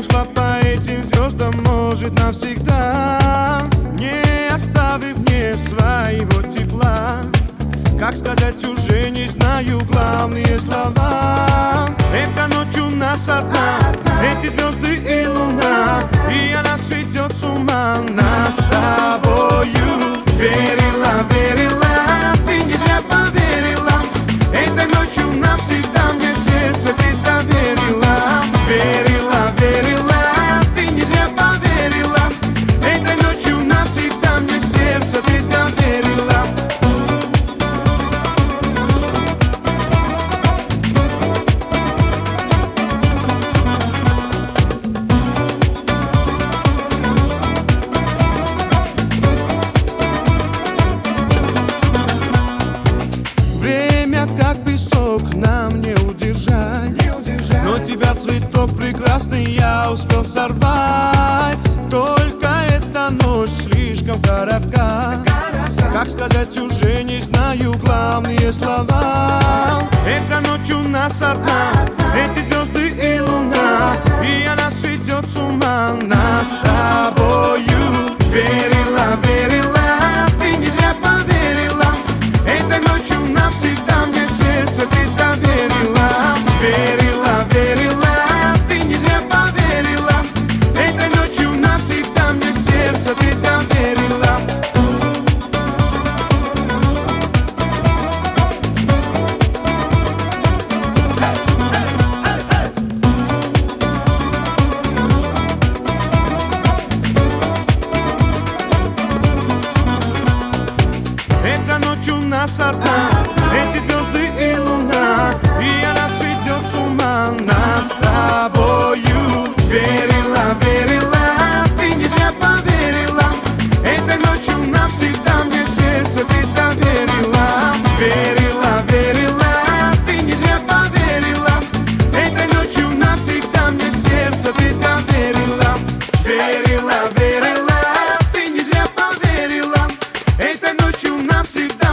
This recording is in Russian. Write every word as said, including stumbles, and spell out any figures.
ушла по этим звездам, может, навсегда, не оставив мне своего тепла. Как сказать, уже не знаю главные слова. Эта ночь у нас одна, эти звезды и луна, и она светет с ума. Нас с тобою верила, верила, ты не зря поверила. Этой ночью навсегда мне сердце ты доверила. Верила, верила, ты не зря поверила. Этой ночью навсегда мне сердце ты доверила. Время как песок нам не удержать, не удержать. Но тебя цветок прекрасный я успел сорвать. Только эта ночь слишком коротка, коротка. Как сказать, уже не знаю главные слова. Эта ночь у нас одна, эти звезды и луна, и она светет с ума. Нас с тобою верила, верила, ты не зря поверила. Этой ночью навсегда мне сердце ты доверила. Верила, верила, ты не зря поверила. Этой ночью навсегда мне сердце ты доверила. Эта ночь у нас одна, эти звезды и луна, и она светет с ума. Нас с тобою верила, верила, ты не зря поверила. Этой ночью навсегда мне сердце ты доверила. Верила, верила, ты не зря поверила. Этой ночью навсегда мне сердце ты доверила. Верила, верила, ты не зря поверила. Этой ночью навсегда